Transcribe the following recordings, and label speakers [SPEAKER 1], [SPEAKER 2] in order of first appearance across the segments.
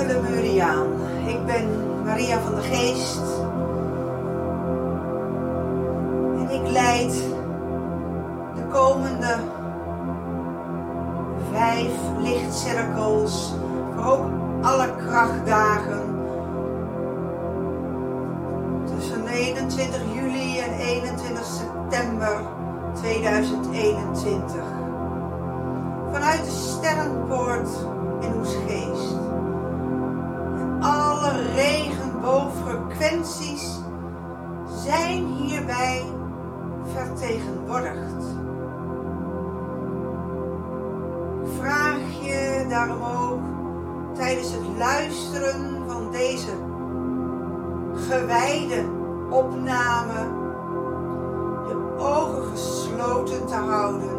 [SPEAKER 1] lieve Lemuriaan, ik ben Maria van der Geest en ik leid de komende 5 lichtcirkels voor ook alle krachtdagen tussen 21 juli en 21 september 2021 vanuit de Sterrenpoort in Oesgeest. En alle regenboogfrequenties zijn hierbij vertegenwoordigd. Ik vraag je daarom ook tijdens het luisteren van deze gewijde opname je ogen gesloten te houden.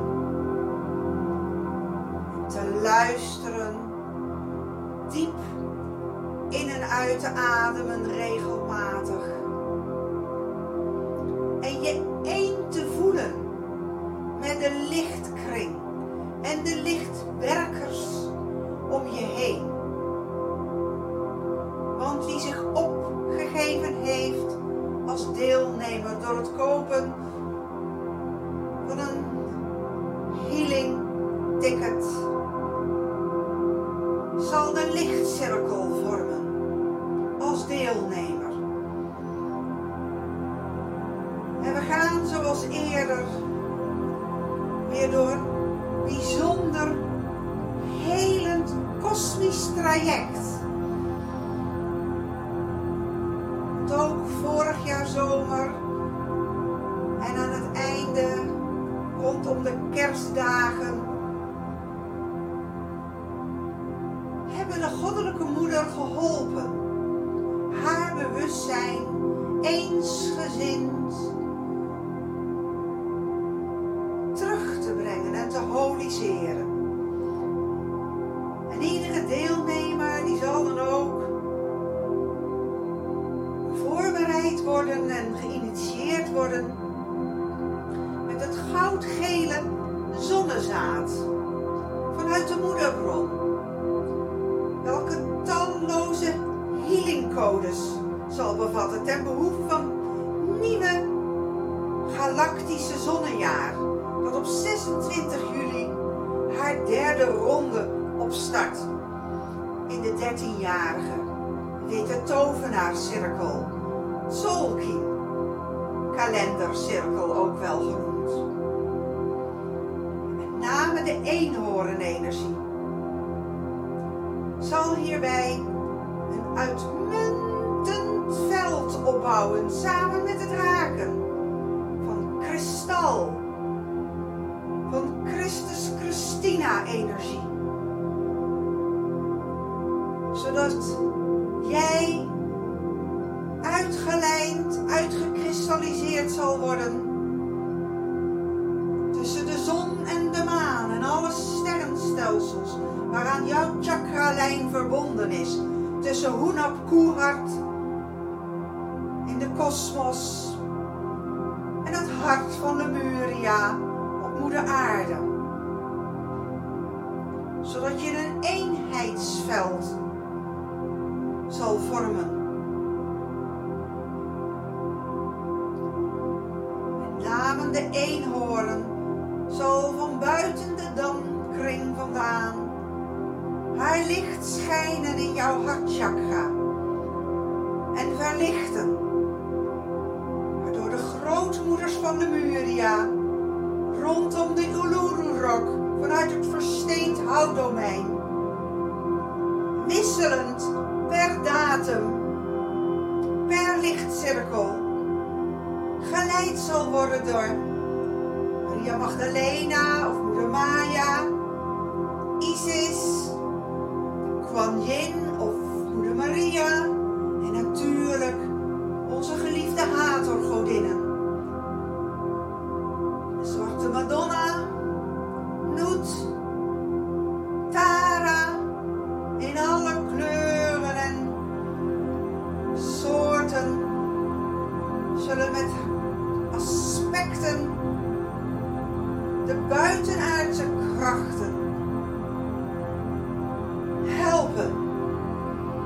[SPEAKER 1] Te luisteren, diep in en uit te ademen regelmatig. En je één te voelen met de lichtkring en de lichtwerkers om je heen. Want wie zich opgegeven heeft als deelnemer door het kopen van een healing ticket, zal de lichtcirkel vormen als deelnemer. En we gaan zoals eerder weer door een bijzonder helend kosmisch traject. Want ook vorig jaar zomer en aan het einde rondom de kerstdagen hebben de Goddelijke Moeder geholpen haar bewustzijn eensgezind terug te brengen en te holiseren. En iedere deelnemer die zal dan ook voorbereid worden en geïnitieerd worden met het goudgele zonnezaad vanuit de moederbron, welke talloze healingcodes zal bevatten ten behoeve van nieuwe galactische zonnejaar, dat op 26 juli haar 3e ronde opstart in de 13-jarige witte tovenaarscirkel, Tzolk'in kalendercirkel ook wel genoemd. Met name de eenhoornenergie zal hierbij een uitmuntend veld opbouwen samen met het raken van kristal, van Christus Christina energie. Zodat jij uitgelijnd, uitgekristalliseerd zal worden tussen de zon en de maan en alle sterrenstelsels waaraan jouw chakralijn verbonden is, tussen Hunab Kuhart in de kosmos en het hart van Lemuria op moeder aarde. Zodat je een eenheidsveld zal vormen. Met name de eenhoorn zal van buiten de dampkring vandaan haar licht schijnen in jouw hartchakra en verlichten, waardoor de grootmoeders van Lemuria rondom de Uluru-rock vanuit het versteend houtdomein wisselend per datum, per lichtcirkel geleid zal worden door Maria Magdalena of Moeder Maya, Isis, Kuan Yin of Moeder Maria en natuurlijk onze geliefde Hathor-godinnen. De Zwarte Madonna, Nut, Tara in alle kleuren en soorten zullen met aspecten de buitenaardse krachten helpen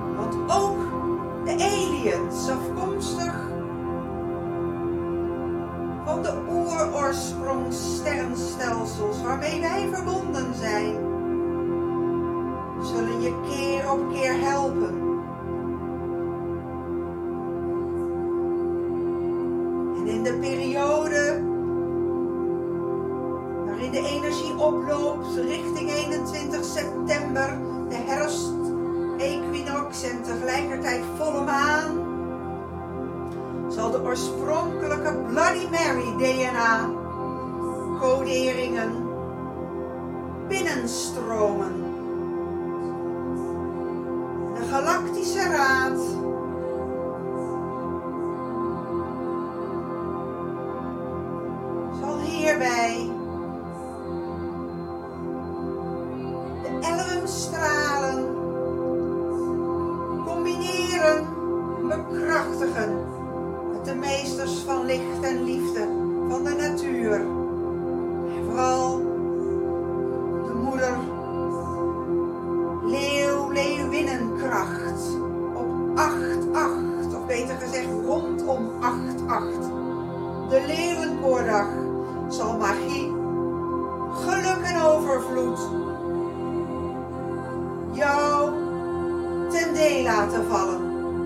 [SPEAKER 1] oorspronkelijke Bloody Mary DNA coderingen binnenstromen. De Galactische Raad zal hierbij de Elwemstralen combineren, bekrachtigen met de meesters van licht en liefde van de natuur. En vooral de moeder leeuwinnenkracht op 8-8, of beter gezegd rondom 8-8. De Leeuwenkoordag zal magie, geluk en overvloed jou ten deel laten vallen.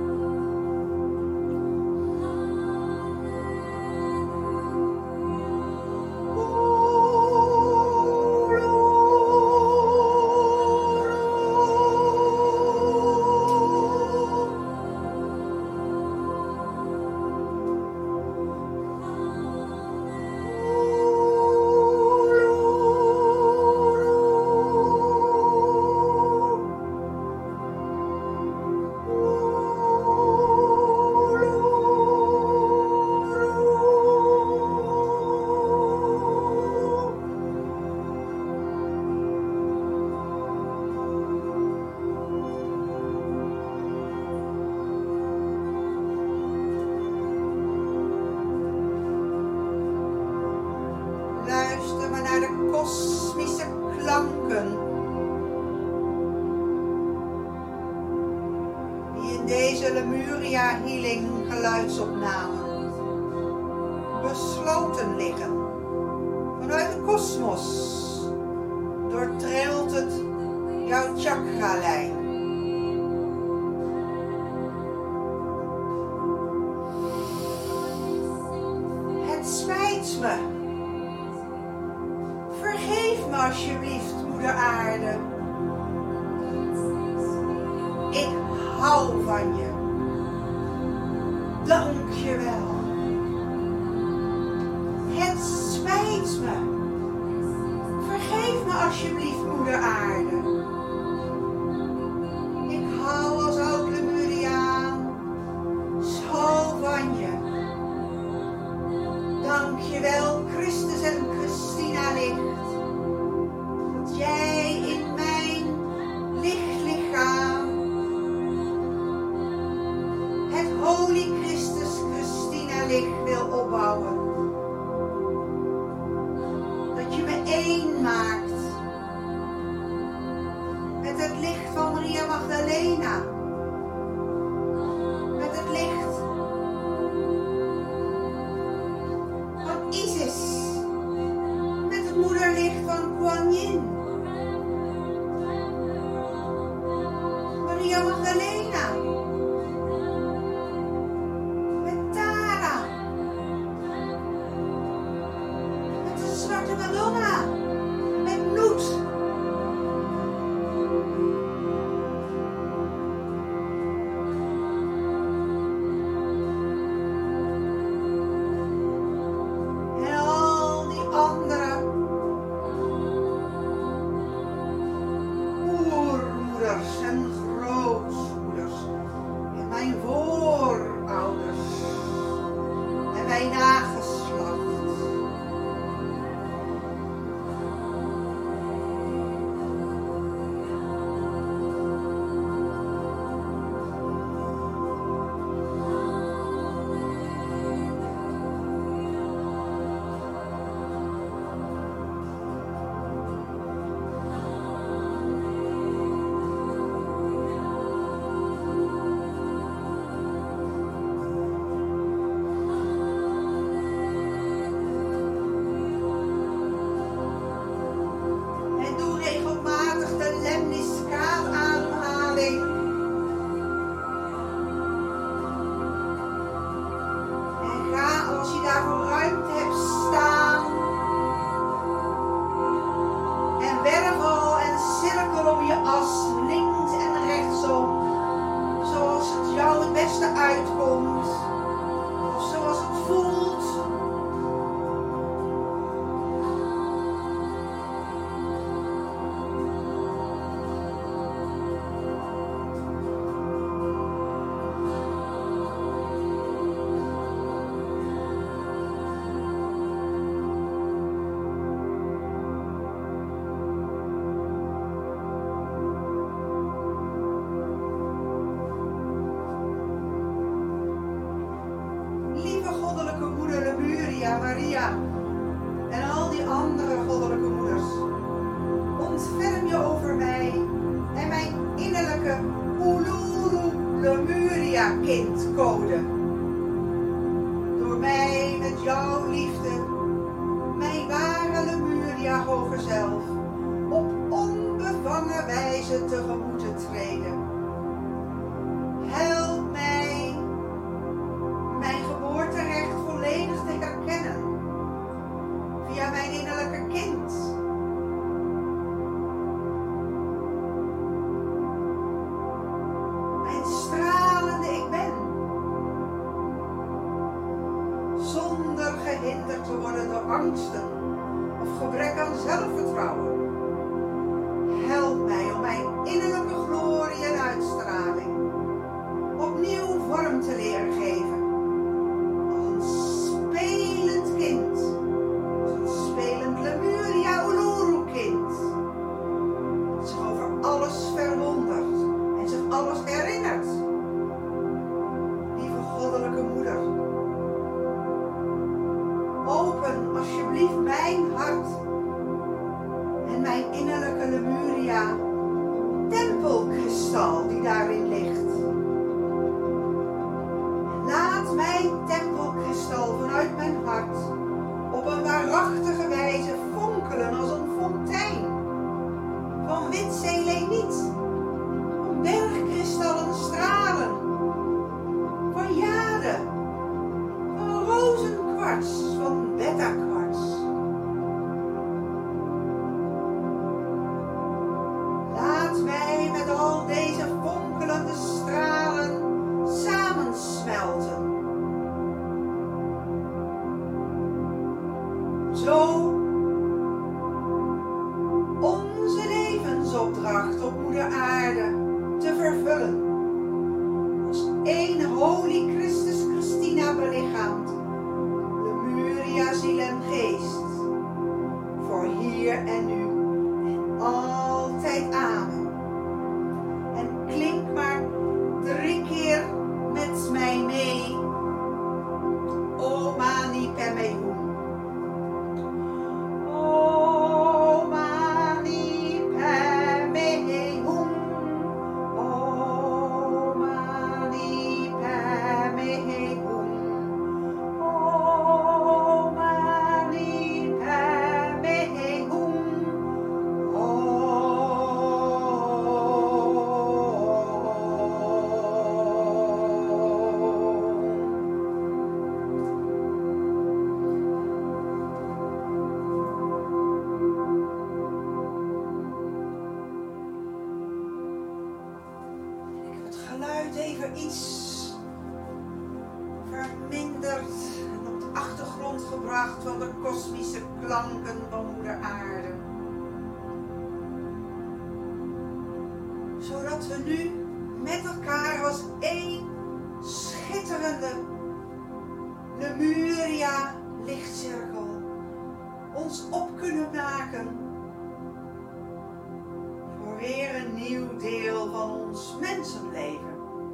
[SPEAKER 1] Kosmische klanken die in deze Lemuria Healing geluidsopname besloten liggen. Vanuit de kosmos doortrilt het jouw chakralijn. Het spijt me. Vergeef me alsjeblieft, moeder aarde. Ik hou van je. Dank je wel. Het spijt me. Vergeef me alsjeblieft, moeder aarde. Ik hou als oud Lemuriaan zo van je. Dank je wel, Christus en Christina Licht. Dat jij in mijn lichtlichaam het Holy Christus Christina Licht wil opbouwen. Dat je me één maakt met het licht van Maria Magdalena. Met het licht van Isis. Met het moederlicht van Kuan Yin. Maria Magdalena. Met Tara. Met de zwarte Madonna. Met bloed. En al die andere oermoeders en grootmoeders. wonderlijke Uluru Lemuria kindcode. Door mij met jouw liefde, mijn ware Lemuria hoger zelf, op onbevangen wijze tegemoet te treden. Help mij mijn geboorterecht volledig te herkennen via mijn innerlijke kind. Mijn stralende ik ben. Zonder gehinderd te worden door angsten of gebrek aan zelfvertrouwen. Help mij om mijn innerlijke glorie en uitstraling opnieuw vorm te leren geven. Als een spelend kind. Als een spelend Lemuria Uluru kind. Dat zich over alles verwondert en zich alles herinnert. Lieve goddelijke moeder. Open alsjeblieft mijn hart en mijn innerlijke Lemuria tempelkristal die daarin ligt. Laat mijn tempelkristal vanuit mijn hart op een waarachtige wijze fonkelen als een fontein. Van wit seleniet, van bergkristallen stralen, van jade, van rozenkwarts, van beta-kwarts. Laat mij met al deze fonkelende stralen samensmelten. Zo onze levensopdracht op moeder aarde te vervullen. Als één Holy Christus Christina belichaamd, Lemuria ziel en geest. Voor hier en nu en altijd amen. En klink maar 3 keer met mij mee. O Mani Padme Hum. O Mani Padme Hum. O Mani Padme Hum. O Mani Padme Hum. Even iets verminderd en op de achtergrond gebracht van de kosmische klanken van moeder aarde. Zodat we nu met elkaar als één schitterende Lemuria lichtcirkel ons op kunnen maken voor weer een nieuw deel van ons mensenleven.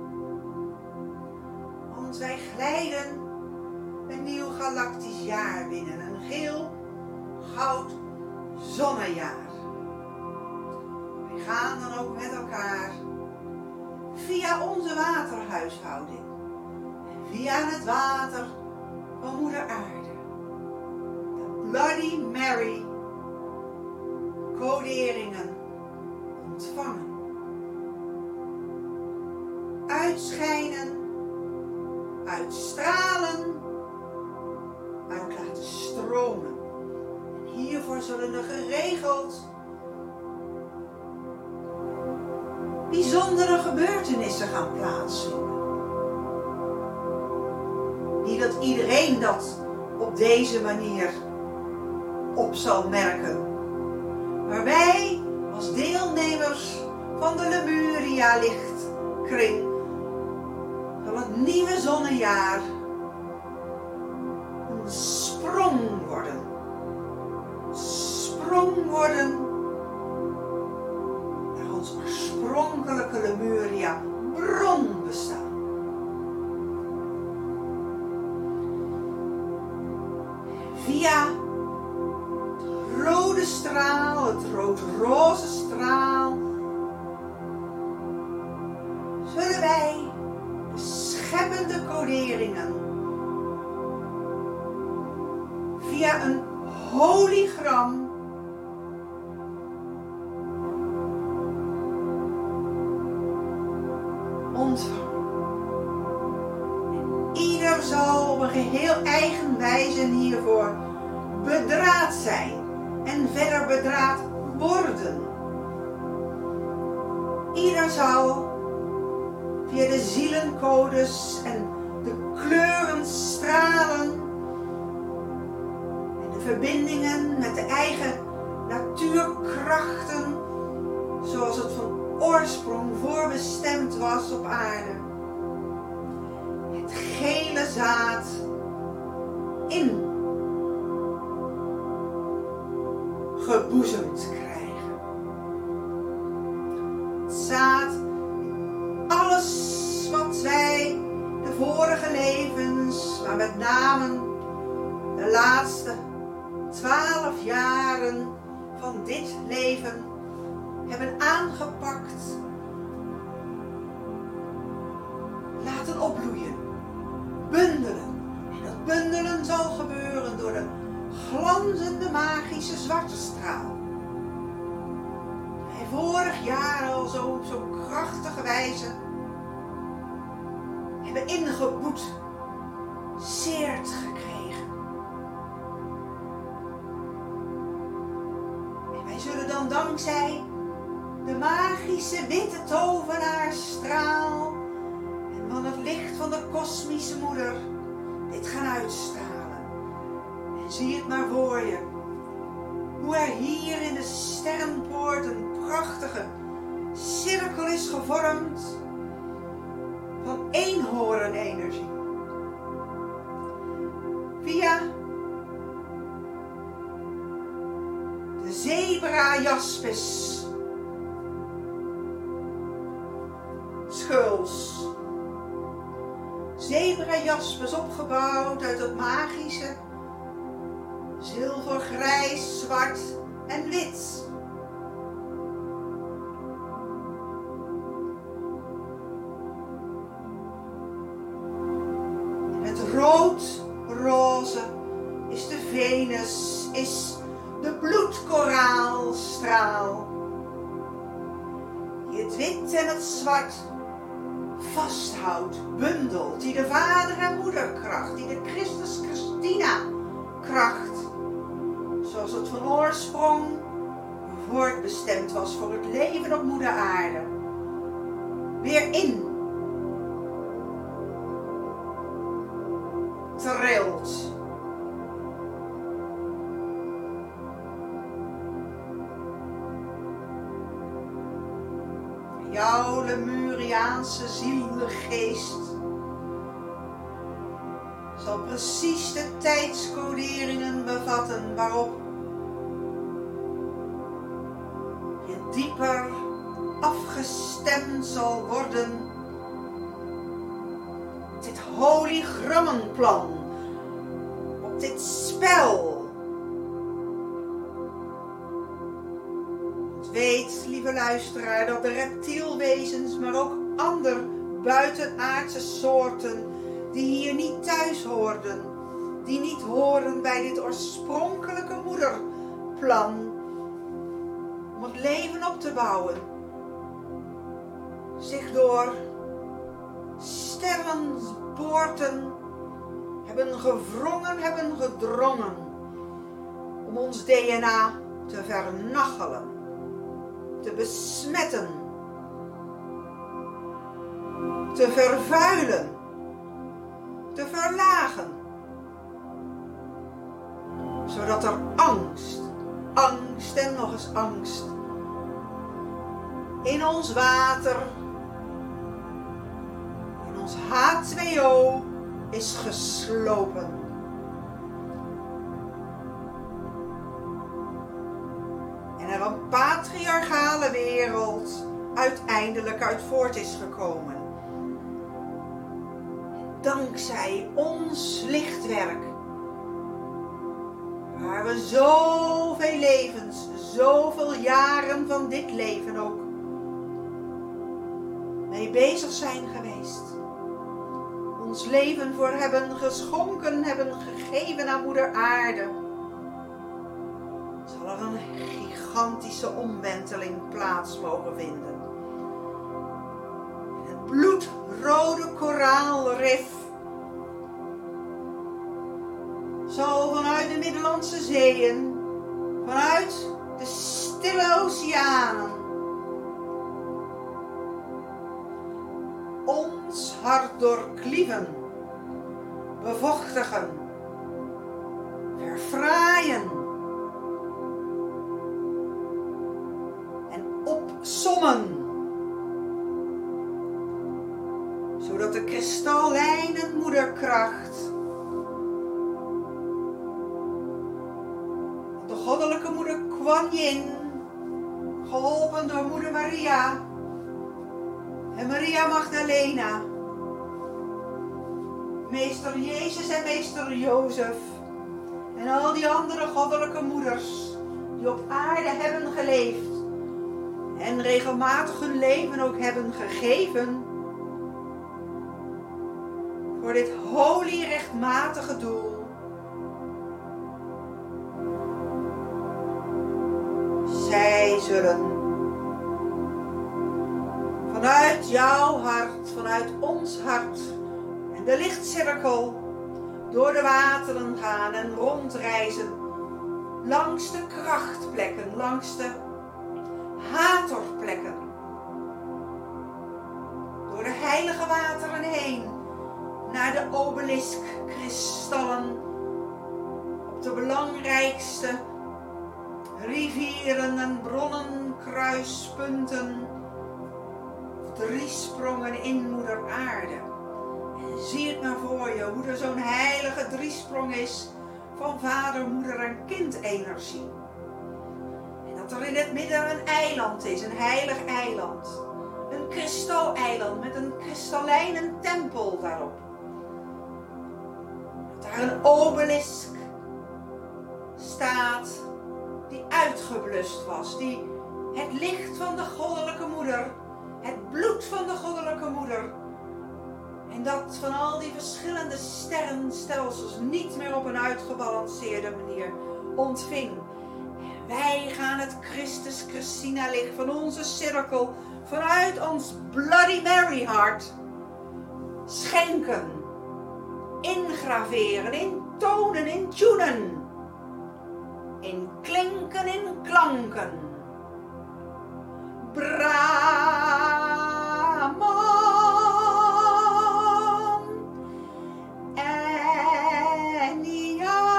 [SPEAKER 1] Want wij glijden een nieuw galactisch jaar binnen, een geel goud zonnejaar. Wij gaan dan ook met elkaar via onze waterhuishouding en via het water van moeder aarde de Bloody Mary coderingen ontvangen. Uitschijnen, uitstralen, uit laten stromen. En hiervoor zullen er geregeld bijzondere gebeurtenissen gaan plaatsvinden. Niet dat iedereen dat op deze manier op zal merken. Maar wij als deelnemers van de Lemuria lichtkring van het nieuwe zonnejaar een sprong worden. Sprong worden naar ons oorspronkelijke Lemuria bronbestaan. Via het rode straal, het rood-roze straal tijdscoderingen via een hologram ontvangen. Ieder zal op een geheel eigen wijze hiervoor bedraad zijn en verder bedraad worden. Ieder zal via de zielencodes en de kleurenstralen en de verbindingen met de eigen natuurkrachten, zoals het van oorsprong voorbestemd was op aarde, het gele zaad ingeboezemd krijgen. Het zaad, alles wat wij de vorige levens, maar met name de laatste 12 jaren van dit leven hebben aangepakt, laten opbloeien, bundelen. En dat bundelen zal gebeuren door de glanzende magische zwarte straal. Wij vorig jaar al zo krachtige wijze hebben ingeboetseerd gekregen. En wij zullen dan dankzij de magische witte tovenaarstraal en van het licht van de kosmische moeder dit gaan uitstralen. En zie het maar voor je, hoe er hier in de sterrenpoort een prachtige cirkel is gevormd van eenhoornenergie. Via de zebra jaspis schulls. Zebra jaspis opgebouwd uit het magische zilver, grijs, zwart en wit. Het rood-roze is de Venus, is de bloedkoraalstraal, die het wit en het zwart vasthoudt, bundelt, die de vader- en moederkracht, die de Christus-Christina-kracht, zoals het van oorsprong voortbestemd was voor het leven op moeder aarde, weer in trilt. Jouw Lemuriaanse zielgeest zal precies de tijdscoderingen bevatten waarop je dieper afgestemd zal worden op dit hologrammenplan, op dit spel. Weet, lieve luisteraar, dat de reptielwezens, maar ook andere buitenaardse soorten die hier niet thuis hoorden, die niet horen bij dit oorspronkelijke moederplan om het leven op te bouwen, zich door sterrenpoorten hebben gewrongen, hebben gedrongen om ons DNA te vernachelen, te besmetten, te vervuilen, te verlagen, zodat er angst en nog eens angst in ons water, in ons H2O is geslopen. En er een patriarchale wereld uiteindelijk uit voort is gekomen. Dankzij ons lichtwerk, waar we zoveel levens, zoveel jaren van dit leven ook mee bezig zijn geweest. ons leven voor hebben geschonken, hebben gegeven aan moeder aarde, zal er een gigantische omwenteling plaats mogen vinden. Het bloedrode koraalrif zal vanuit de Middellandse zeeën, vanuit de stille oceanen, ons hart doorklieven, bevochtigen, verfraaien en opsommen, zodat de kristallijne moederkracht, de goddelijke moeder Kuan Yin, geholpen door moeder Maria en Maria Magdalena, meester Jezus en meester Jozef en al die andere goddelijke moeders die op aarde hebben geleefd en regelmatig hun leven ook hebben gegeven voor dit holy rechtmatige doel. Zij zullen vanuit jouw hart, vanuit ons hart en de lichtcirkel door de wateren gaan en rondreizen langs de krachtplekken, langs de hathorplekken, door de heilige wateren heen naar de obelisk-kristallen op de belangrijkste rivieren en bronnen, kruispunten, driesprongen in moeder aarde. En zie het maar voor je, hoe er zo'n heilige driesprong is van vader, moeder en kind energie. En dat er in het midden een eiland is, een heilig eiland. Een kristaleiland met een kristallijne tempel daarop. Dat daar een obelisk staat die uitgeblust was, die het licht van de goddelijke moeder, het bloed van de goddelijke moeder en dat van al die verschillende sterrenstelsels niet meer op een uitgebalanceerde manier ontving. En wij gaan het Christus Christina licht van onze cirkel vanuit ons Bloody Mary hart schenken, ingraveren, intonen, intunen, in klinken, in klanken. Brahman Enia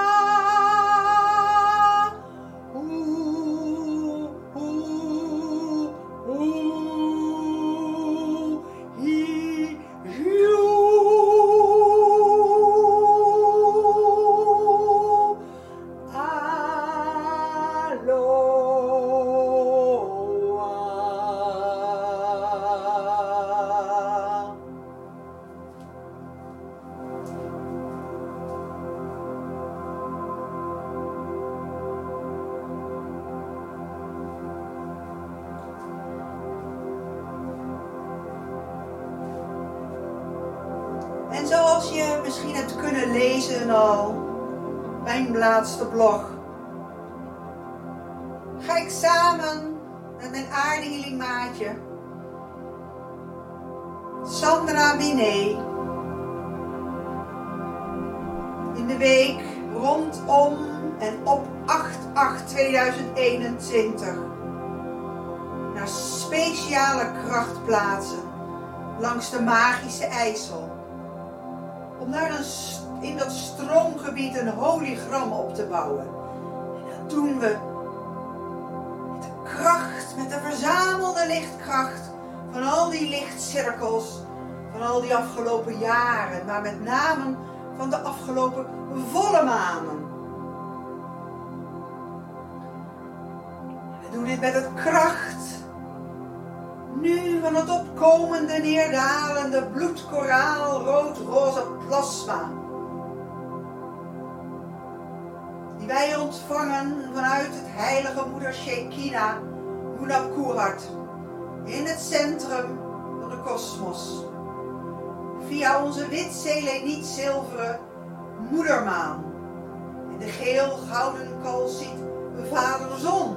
[SPEAKER 1] En zoals je misschien hebt kunnen lezen al, mijn laatste blog, ga ik samen met mijn aardehealing maatje, Sandra Binet, in de week rondom en op 8/8/2021 naar speciale krachtplaatsen langs de magische IJssel. Om daar in dat stroomgebied een hologram op te bouwen. En dat doen we met de kracht, met de verzamelde lichtkracht van al die lichtcirkels van al die afgelopen jaren. Maar met name van de afgelopen volle maanden. We doen dit met het kracht nu van het opkomende, neerdalende bloedkoraal, rood-roze plasma. Die wij ontvangen vanuit het heilige moeder Shekinah, Hunab Kuhart, in het centrum van de kosmos. via onze wit seleniet zilveren moedermaan en de geel-gouden kalsiet vaderzon.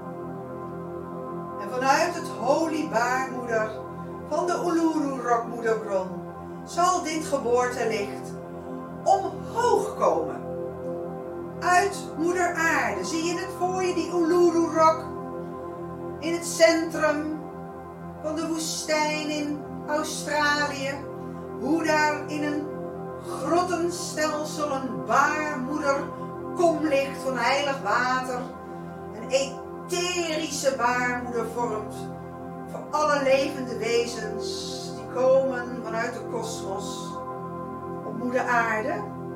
[SPEAKER 1] En vanuit het holiebaarmoeder van de Uluru-Rock-moederbron zal dit geboortelicht omhoog komen. Uit moeder aarde, zie je het voor je, die Uluru-Rock in het centrum van de woestijn in Australië. Hoe daar in een grottenstelsel een baarmoederkom ligt van heilig water. Een etherische baarmoeder vormt voor alle levende wezens die komen vanuit de kosmos op moeder aarde.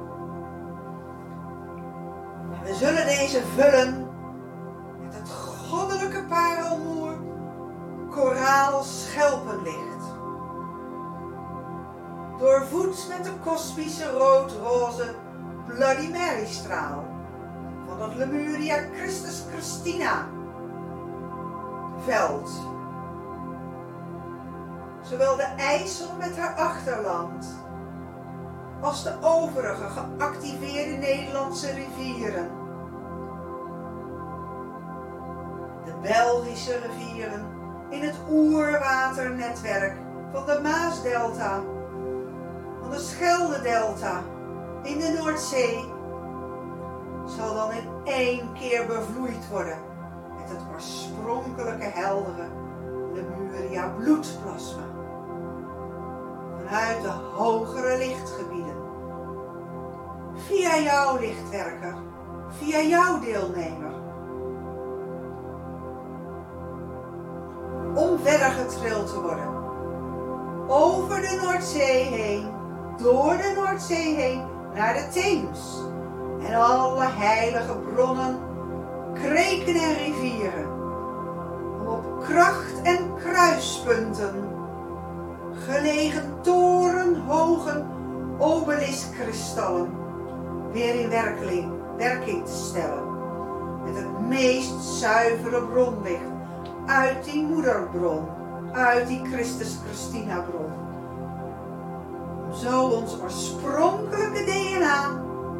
[SPEAKER 1] En we zullen deze vullen met het goddelijke parelmoer koraal schelpenlicht. Doorvoed met de kosmische rood-roze Bloody Mary straal van het Lemuria Christus Christina veld. Zowel de IJssel met haar achterland als de overige geactiveerde Nederlandse rivieren. De Belgische rivieren in het oerwaternetwerk van de Maasdelta, van de Scheldedelta in de Noordzee, zal dan in één keer bevloeid worden met het oorspronkelijke heldere Lemuria bloedplasma. Vanuit de hogere lichtgebieden. Via jouw lichtwerker, via jouw deelnemer. Om verder getrild te worden. Over de Noordzee heen, door de Noordzee heen, naar de Theems. En alle heilige bronnen, kreken en rivieren. Om op kracht- en kruispunten gelegen torenhoge obeliskristallen weer in werking te stellen. Met het meest zuivere bronlicht uit die moederbron, uit die Christus Christina bron. Om zo ons oorspronkelijke DNA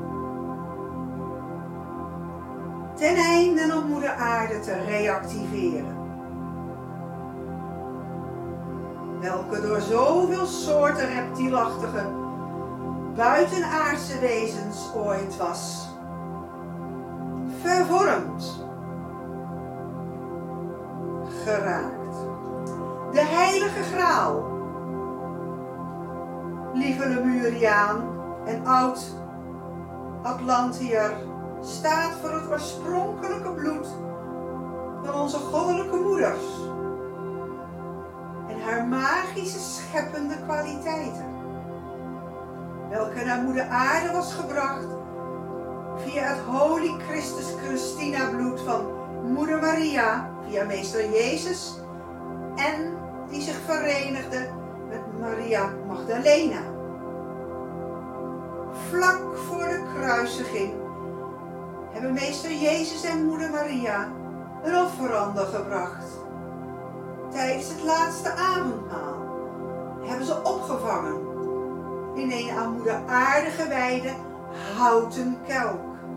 [SPEAKER 1] ten einde op moeder aarde te reactiveren. Welke door zoveel soorten reptielachtige, buitenaardse wezens ooit was. Vervormd. Geraakt. De heilige graal. Lieve Lemuriaan en oud-Atlantiër staat voor het oorspronkelijke bloed van onze goddelijke moeders. En haar magische scheppende kwaliteiten. Welke naar moeder aarde was gebracht via het Holy Christus Christina bloed van moeder Maria, via meester Jezus, en die zich verenigde met Maria Magdalena. Vlak voor de kruisiging hebben meester Jezus en moeder Maria een offerande gebracht. Tijdens het laatste avondmaal hebben ze opgevangen in een aan moeder aarde gewijde houten kelk.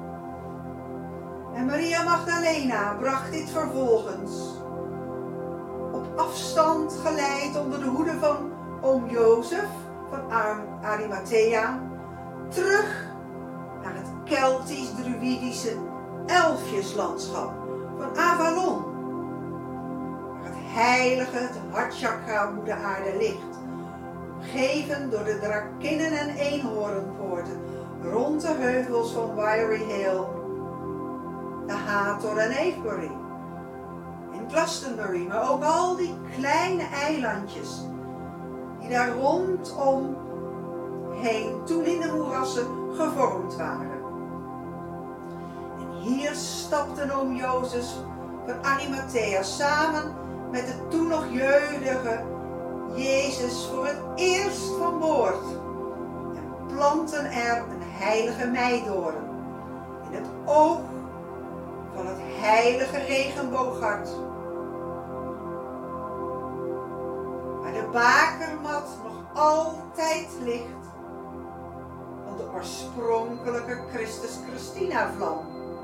[SPEAKER 1] En Maria Magdalena bracht dit vervolgens op afstand geleid onder de hoede van oom Jozef van Arimathea terug naar het Keltisch-Druidische Elfjeslandschap van Avalon, waar het heilige, het hartchakra moeder aarde ligt, omgeven door de drakinnen en eenhoornpoorten rond de heuvels van Wiry Hill, de Hathor en Avebury en Glastonbury, maar ook al die kleine eilandjes die daar rondom heen toen in de moerassen gevormd waren. En hier stapten oom Jozef van Arimathea samen met de toen nog jeugdige Jezus voor het eerst van boord en planten er een heilige meidoorn in het oog van het heilige regenbooghart, waar de bakermat nog altijd ligt van de oorspronkelijke Christus-Christina-vlam,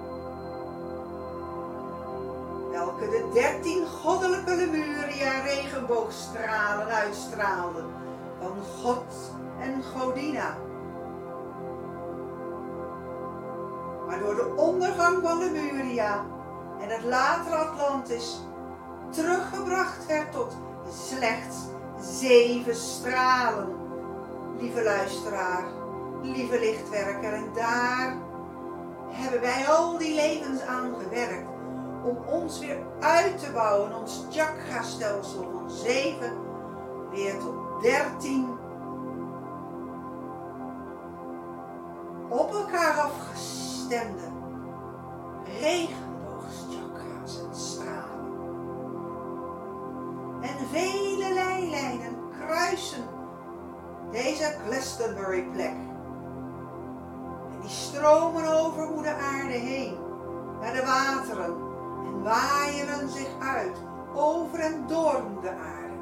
[SPEAKER 1] welke de 13 goddelijke Lemuria regenboogstralen uitstraalden van God en Godina. Maar door de ondergang van Lemuria en het latere Atlantis teruggebracht werd tot slechts 7 stralen. Lieve luisteraar, lieve lichtwerker, en daar hebben wij al die levens aan gewerkt om ons weer uit te bouwen, ons chakra-stelsel van 7 weer tot 13 op elkaar afgestemde regenboogchakra's en stralen. En vele leilijnen kruisen deze Glastonbury-plek. En die stromen over moeder aarde heen naar de wateren en waaieren zich uit over en door moeder aarde.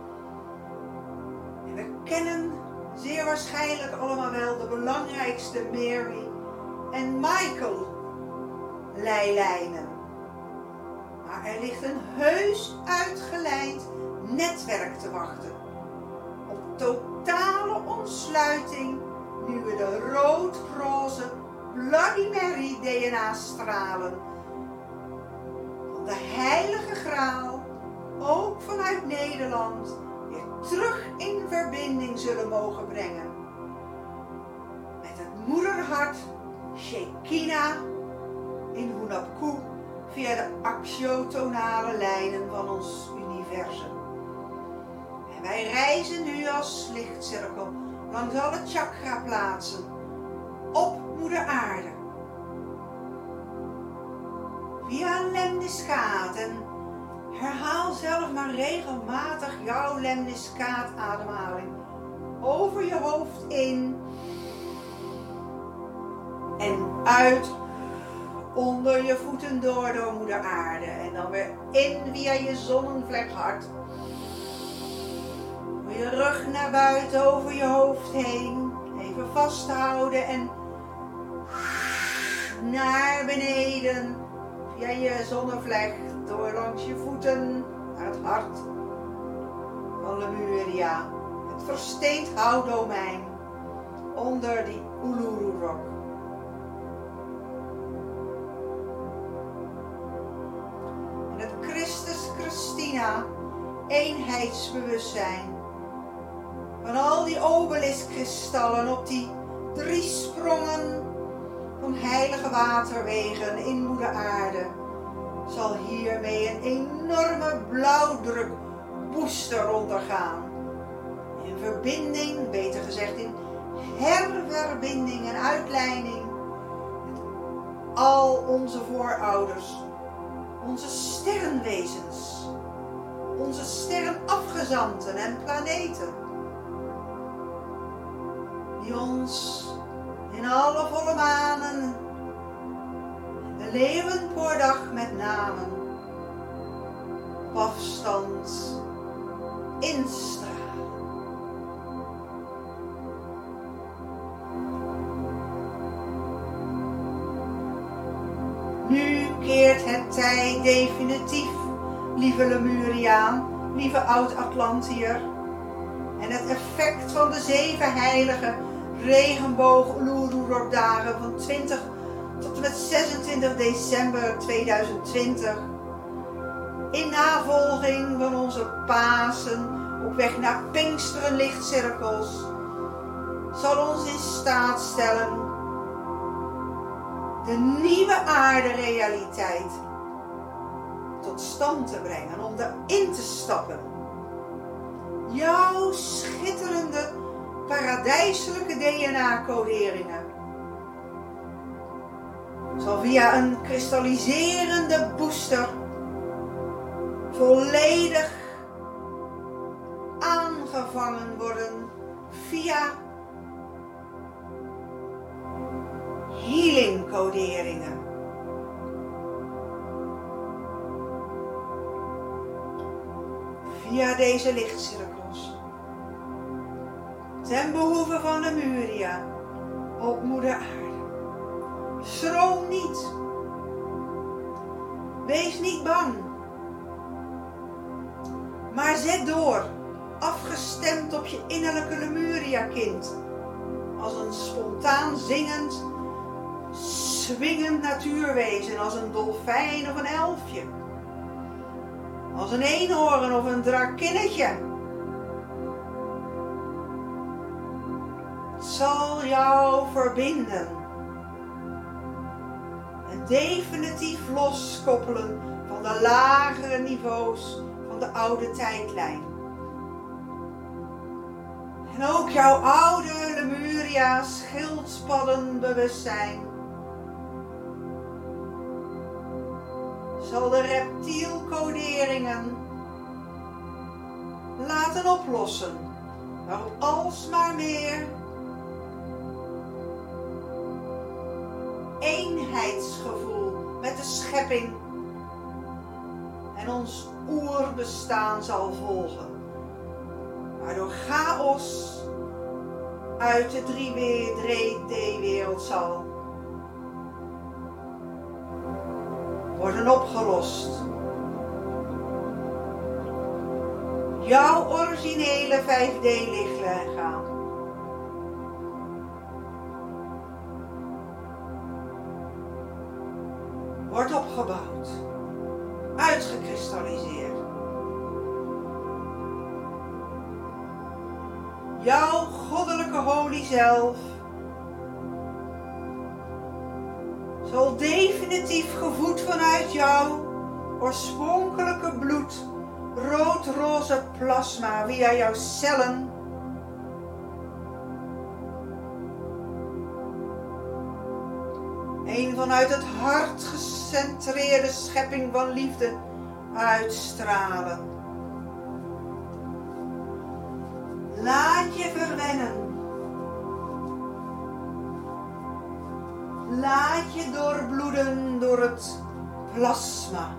[SPEAKER 1] En we kennen zeer waarschijnlijk allemaal wel de belangrijkste Mary en Michael leilijnen. Maar er ligt een heus uitgelijnd netwerk te wachten op totale ontsluiting nu we de rood-roze Bloody Mary DNA-stralen van de Heilige Graal ook vanuit Nederland weer terug in verbinding zullen mogen brengen met het moederhart Shekinah in Hunapku via de axiotonale lijnen van ons universum. En wij reizen nu als lichtcirkel langs alle chakraplaatsen op moeder aarde. Via een lemniscaat, en herhaal zelf maar regelmatig jouw lemniscaat ademhaling over je hoofd in en uit onder je voeten door moeder aarde. En dan weer in via je zonnevlekhart. Door je rug naar buiten over je hoofd heen. Even vasthouden en naar beneden via je zonnevlek. Door langs je voeten naar het hart van Lemuria. Het versteend houtdomein onder die Uluru-rock. Het Christus-Christina eenheidsbewustzijn van al die obeliskristallen op die 3 sprongen van heilige waterwegen in moeder aarde zal hiermee een enorme blauwdrukbooster ondergaan. In verbinding, beter gezegd in herverbinding en uitleiding met al onze voorouders, onze sterrenwezens, onze sterrenafgezanten en planeten, die ons in alle volle manen, de leeuwenpoordag met name, op afstand instralen. Nu keert het tij definitief, lieve Lemuriaan, lieve oud-Atlantiër. En het effect van de 7 heilige regenboog Uluru-dagen van 20 tot en met 26 december 2020. In navolging van onze Pasen op weg naar Pinksteren lichtcirkels zal ons in staat stellen de nieuwe aarde-realiteit tot stand te brengen, om erin te stappen. Jouw schitterende paradijselijke DNA-coderingen zal via een kristalliserende booster volledig aangevangen worden via healing coderingen. Via deze lichtcirkels ten behoeve van Lemuria op moeder aarde. Schroom niet. Wees niet bang. Maar zet door, afgestemd op je innerlijke Lemuria-kind. Als een spontaan zingend, swingend natuurwezen, als een dolfijn of een elfje. Als een eenhoorn of een drakinnetje. Het zal jou verbinden. En definitief loskoppelen van de lagere niveaus van de oude tijdlijn. En ook jouw oude Lemuria schildpaddenbewustzijn zal de reptielcoderingen laten oplossen, waarop alsmaar meer eenheidsgevoel met de schepping en ons oerbestaan zal volgen, waardoor chaos uit de 3D-wereld zal worden opgelost. Jouw originele 5D-lichtlichaam wordt opgebouwd, uitgekristalliseerd. Jouw goddelijke holy zelf zal definitief gevoed vanuit jouw oorspronkelijke bloed, rood-roze plasma via jouw cellen een vanuit het hart gecentreerde schepping van liefde uitstralen. Laat je verwennen. Laat je doorbloeden door het plasma.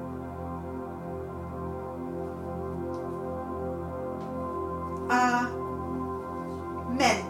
[SPEAKER 1] Amen.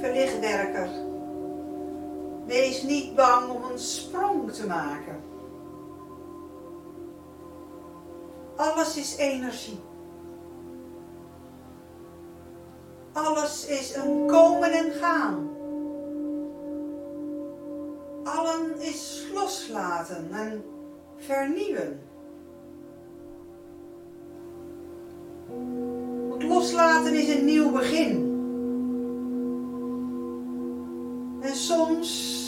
[SPEAKER 1] lieve lichtwerker, wees niet bang om een sprong te maken. Alles is energie. Alles is een komen en gaan. Allen is loslaten en vernieuwen. Want loslaten is een nieuw begin. En soms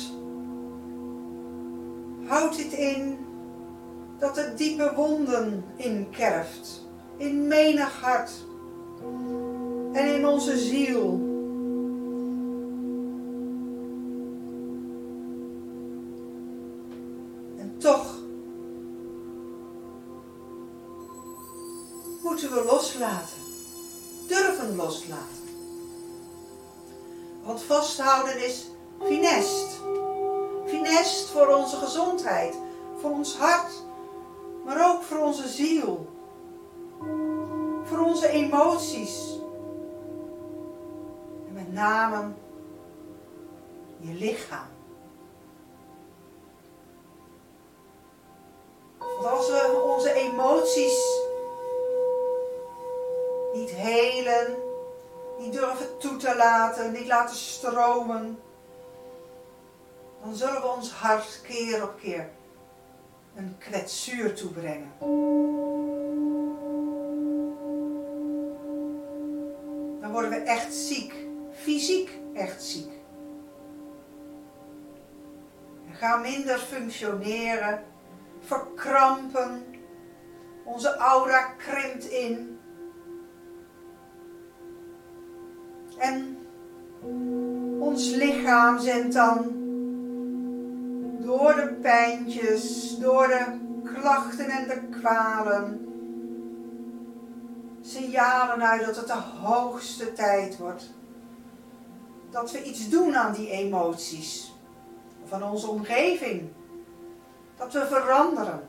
[SPEAKER 1] houdt dit in dat het diepe wonden inkerft. In menig hart. En in onze ziel. En toch moeten we loslaten. Durven loslaten. Want vasthouden is funest. Funest voor onze gezondheid. Voor ons hart. Maar ook voor onze ziel. Voor onze emoties. En met name je lichaam. Want als we onze emoties niet helen, niet durven toe te laten, niet laten stromen, dan zullen we ons hart keer op keer een kwetsuur toebrengen. Dan worden we echt ziek, fysiek echt ziek. We gaan minder functioneren, verkrampen, onze aura krimpt in. En ons lichaam zendt dan door de pijntjes, door de klachten en de kwalen signalen uit dat het de hoogste tijd wordt. Dat we iets doen aan die emoties. Of aan onze omgeving. Dat we veranderen.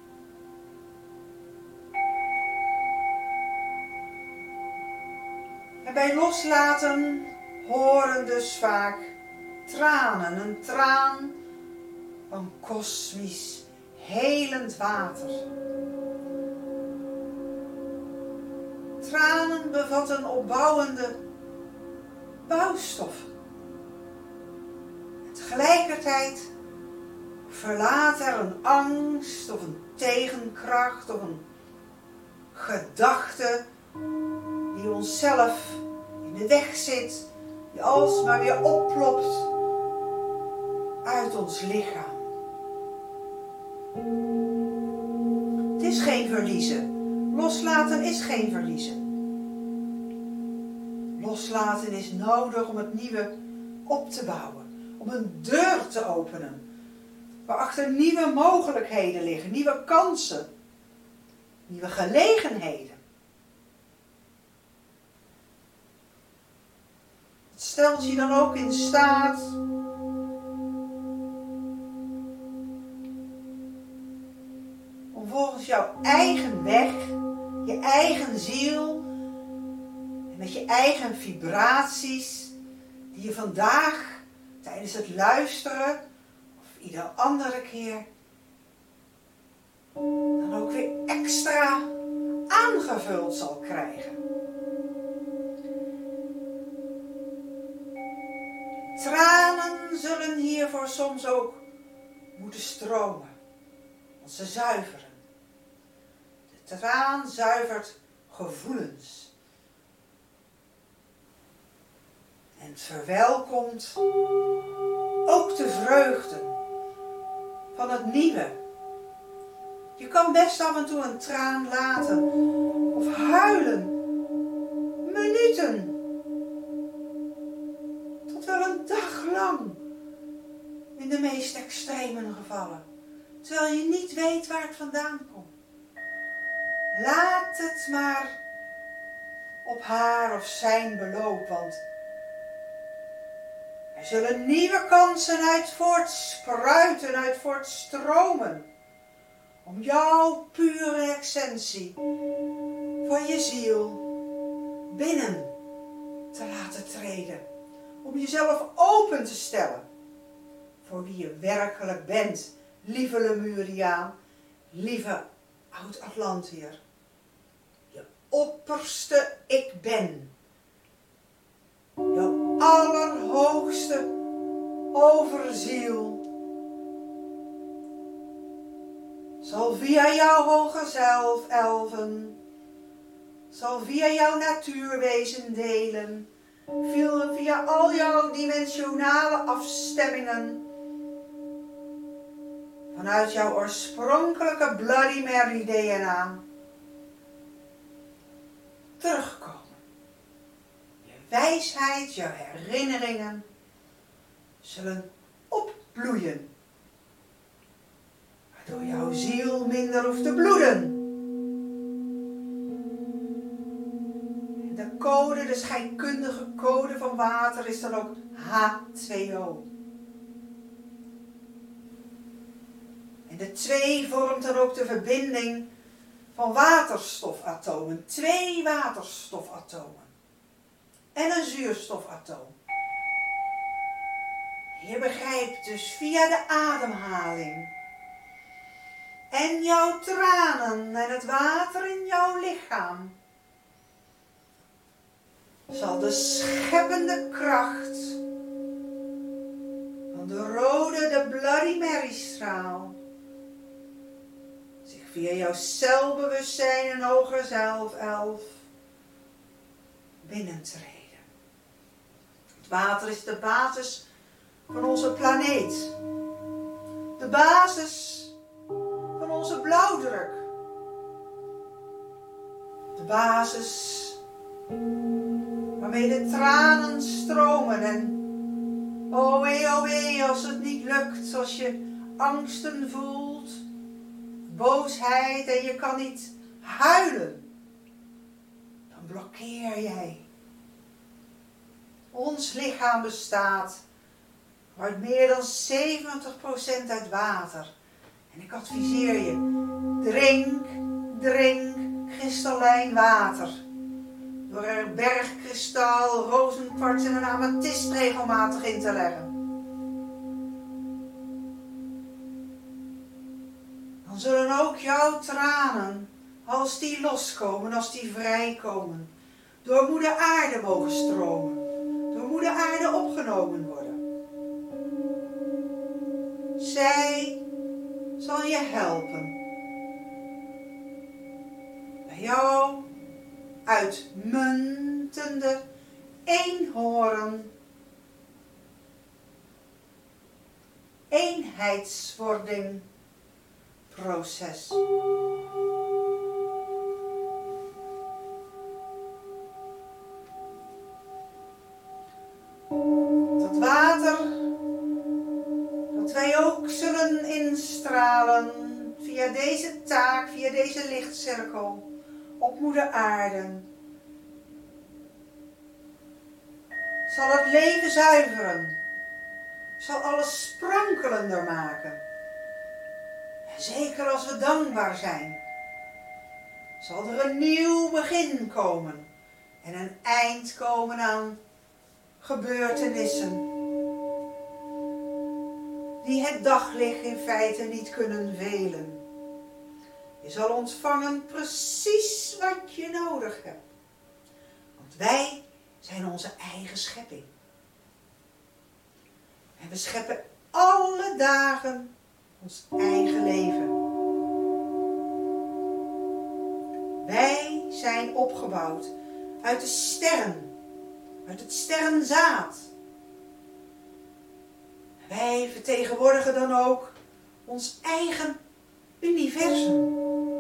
[SPEAKER 1] En bij loslaten horen dus vaak tranen. Een traan van kosmisch, helend water. Tranen bevatten opbouwende bouwstoffen. En tegelijkertijd verlaat er een angst of een tegenkracht of een gedachte die onszelf in de weg zit, die alsmaar weer oplopt uit ons lichaam. Het is geen verliezen. Loslaten is geen verliezen. Loslaten is nodig om het nieuwe op te bouwen. Om een deur te openen. Waarachter nieuwe mogelijkheden liggen. Nieuwe kansen. Nieuwe gelegenheden. Het stelt je dan ook in staat om volgens jouw eigen weg, je eigen ziel en met je eigen vibraties die je vandaag tijdens het luisteren of ieder andere keer dan ook weer extra aangevuld zal krijgen. Tranen zullen hiervoor soms ook moeten stromen, want ze zuiveren. De traan zuivert gevoelens. En het verwelkomt ook de vreugden van het nieuwe. Je kan best af en toe een traan laten of huilen, minuten. Tot wel een dag lang in de meest extreme gevallen. Terwijl je niet weet waar het vandaan komt. Laat het maar op haar of zijn beloop, want er zullen nieuwe kansen uit voortspruiten, uit voortstromen. Om jouw pure essentie van je ziel binnen te laten treden. om jezelf open te stellen voor wie je werkelijk bent, lieve Lemuriaan, lieve Oud-Atlantiër. Je opperste ik ben. Jouw allerhoogste overziel zal via jouw hoger zelf, elfen, zal via jouw natuurwezen delen, via al jouw dimensionale afstemmingen, vanuit jouw oorspronkelijke Bloody Mary DNA, terugkomen. Je wijsheid, je herinneringen zullen opbloeien, waardoor jouw ziel minder hoeft te bloeden. De code, de scheikundige code van water is dan ook H2O. En de 2 vormt dan ook de verbinding van waterstofatomen. 2 waterstofatomen. En een zuurstofatoom. Je begrijpt dus via de ademhaling en jouw tranen en het water in jouw lichaam zal de scheppende kracht van de rode, de Bloody Mary straal zich via jouw celbewustzijn en hoger zelf, elf, binnentreden. Het water is de basis van onze planeet. De basis van onze blauwdruk. De basis waarmee de tranen stromen en oh wee, als het niet lukt, als je angsten voelt, boosheid en je kan niet huilen, dan blokkeer jij. Ons lichaam bestaat uit meer dan 70% uit water. En ik adviseer je, drink kristallijn water. Door er bergkristal, rozenkwarts en een amethyst regelmatig in te leggen. Dan zullen ook jouw tranen, als die loskomen, als die vrijkomen, door moeder aarde mogen stromen. Door moeder aarde opgenomen worden. Zij zal je helpen. Bij jouw uitmuntende eenhoorn eenheidswording proces. Dat water dat wij ook zullen instralen via deze taak, via deze lichtcirkel op moeder aarde, zal het leven zuiveren, zal alles sprankelender maken. En zeker als we dankbaar zijn, zal er een nieuw begin komen en een eind komen aan gebeurtenissen die het daglicht in feite niet kunnen velen. Je zal ontvangen precies wat je nodig hebt. Want wij zijn onze eigen schepping. En we scheppen alle dagen ons eigen leven. Wij zijn opgebouwd uit de sterren, uit het sterrenzaad. Wij vertegenwoordigen dan ook ons eigen universum.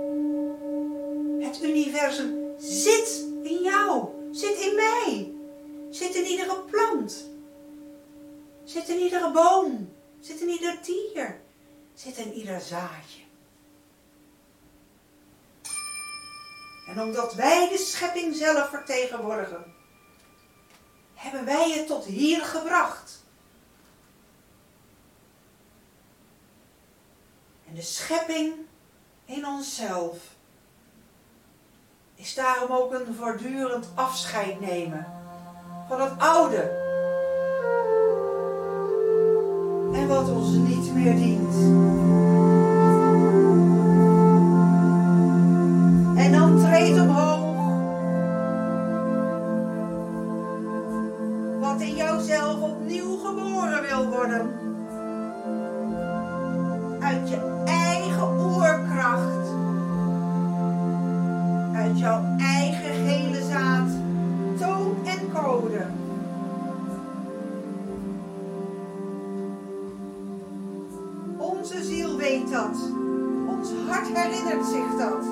[SPEAKER 1] Het universum zit in jou, zit in mij, zit in iedere plant, zit in iedere boom, zit in ieder dier, zit in ieder zaadje. En omdat wij de schepping zelf vertegenwoordigen, hebben wij het tot hier gebracht. En de schepping in onszelf is daarom ook een voortdurend afscheid nemen van het oude, wat ons niet meer dient. En dan treedt omhoog wat in jouzelf opnieuw geboren wil worden. Uit je eigen oerkracht. Uit jouw eigen gele zaad, toon en code. Onze ziel weet dat. Ons hart herinnert zich dat.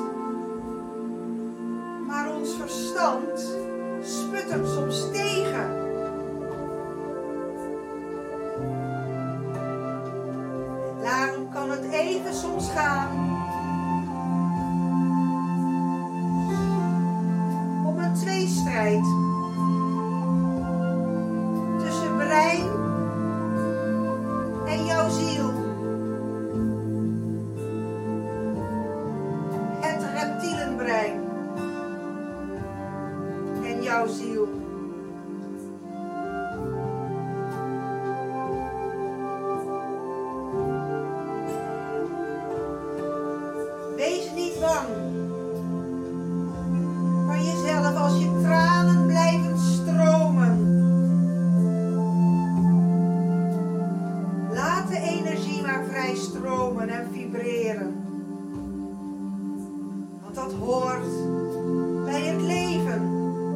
[SPEAKER 1] Maar ons verstand sputtert soms tegen. Daarom kan het even soms gaan om een tweestrijd tussen brein en jouw ziel. Het reptielenbrein en jouw ziel. Wees niet bang van jezelf als je tranen blijven stromen. Laat de energie maar vrij stromen en vibreren. Want dat hoort bij het leven.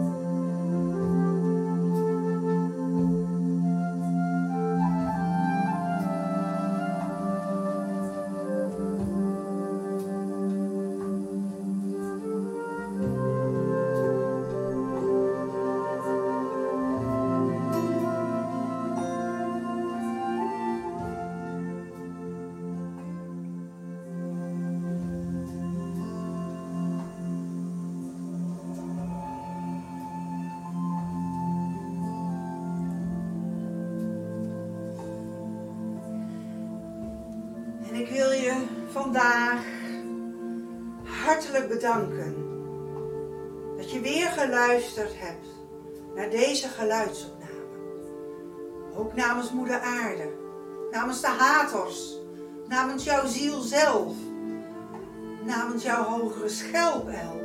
[SPEAKER 1] En ik wil je vandaag hartelijk bedanken dat je weer geluisterd hebt naar deze geluidsopname. Ook namens Moeder Aarde, namens de haters, namens jouw ziel zelf, namens jouw hogere schelpelf,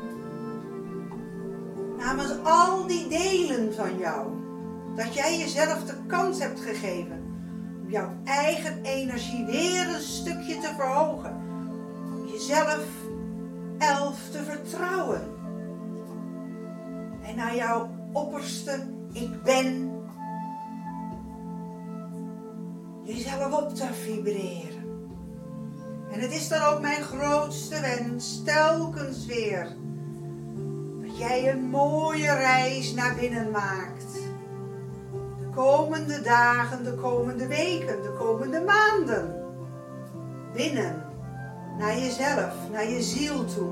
[SPEAKER 1] namens al die delen van jou, dat jij jezelf de kans hebt gegeven om jouw eigen energie weer een stukje te verhogen. Om jezelf te vertrouwen. En naar jouw opperste ik ben jezelf op te vibreren. En het is dan ook mijn grootste wens, telkens weer, dat jij een mooie reis naar binnen maakt. De komende dagen, de komende weken, de komende maanden. Binnen, naar jezelf, naar je ziel toe.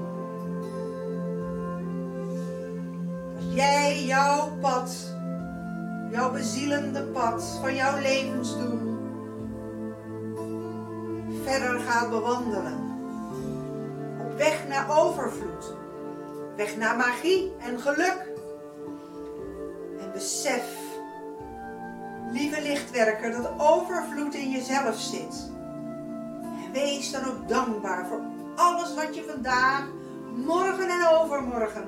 [SPEAKER 1] Dat jij jouw pad, jouw bezielende pad van jouw levensdoel verder gaat bewandelen. Op weg naar overvloed. Weg naar magie en geluk. En besef, lieve lichtwerker, dat overvloed in jezelf zit. En wees dan ook dankbaar voor alles wat je vandaag, morgen en overmorgen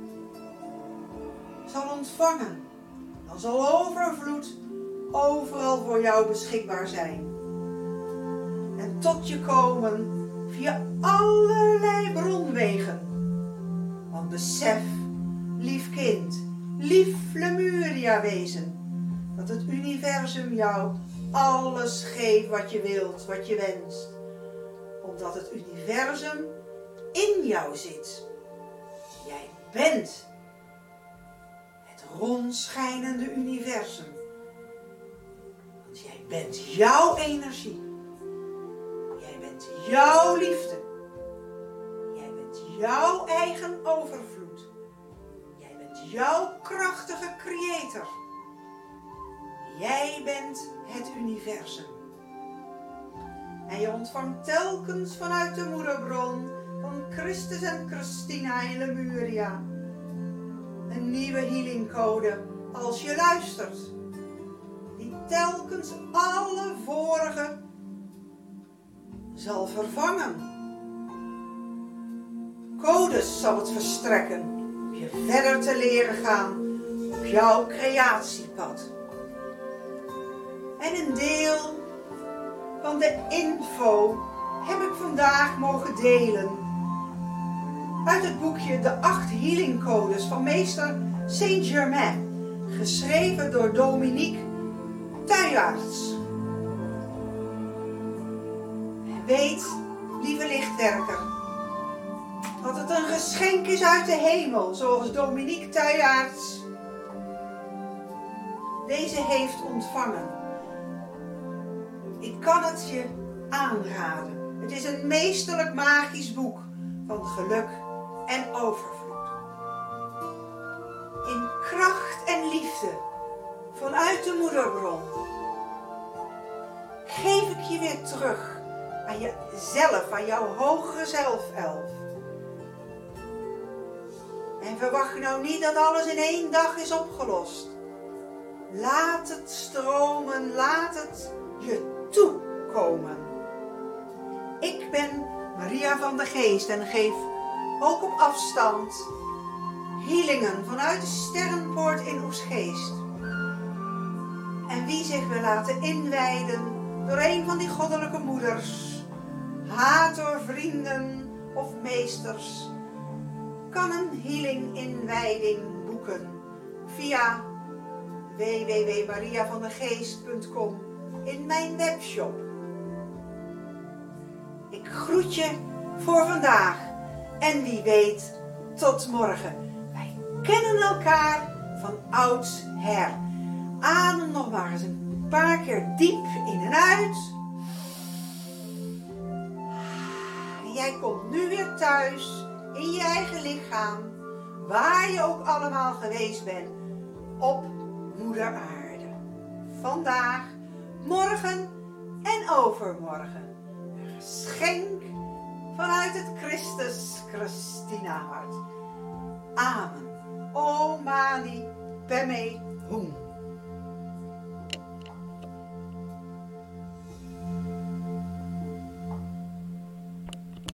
[SPEAKER 1] zal ontvangen. Dan zal overvloed overal voor jou beschikbaar zijn. En tot je komen via allerlei bronwegen. Want besef, lief kind, lief Lemuria wezen, dat het universum jou alles geeft wat je wilt, wat je wenst. Omdat het universum in jou zit. Jij bent het rondschijnende universum. Want jij bent jouw energie. Jij bent jouw liefde. Jij bent jouw eigen overvloed. Jij bent jouw krachtige creator. Jij bent het universum. En je ontvangt telkens vanuit de moederbron van Christus en Christina in Lemuria een nieuwe healingcode als je luistert. Die telkens alle vorige zal vervangen. Codes zal het verstrekken om je verder te leren gaan op jouw creatiepad. En een deel van de info heb ik vandaag mogen delen uit het boekje De 8 Healing Codes van meester Saint-Germain, geschreven door Dominique Tuyaerts. Weet, lieve lichtwerker, dat het een geschenk is uit de hemel, zoals Dominique Tuyaerts deze heeft ontvangen. Ik kan het je aanraden. Het is een meesterlijk magisch boek van geluk en overvloed. In kracht en liefde vanuit de moederbron geef ik je weer terug aan jezelf, aan jouw hogere zelfelf. En verwacht nou niet dat alles in 1 dag is opgelost. Laat het stromen, laat het je toekomen. Ik ben Maria van de Geest en geef ook op afstand healingen vanuit de Sterrenpoort in Oegstgeest. En wie zich wil laten inwijden door een van die goddelijke moeders, hator, vrienden of meesters, kan een healing inwijding boeken via www.mariavandegeest.com in mijn webshop. Ik groet je voor vandaag en wie weet tot morgen. Wij kennen elkaar van oudsher. Adem nog maar eens een paar keer diep in en uit. Jij komt nu weer thuis in je eigen lichaam, waar je ook allemaal geweest bent, op Moeder Aarde. Vandaag, morgen en overmorgen. Een geschenk vanuit het Christus Christina hart. Amen. O Mani Padme Hum.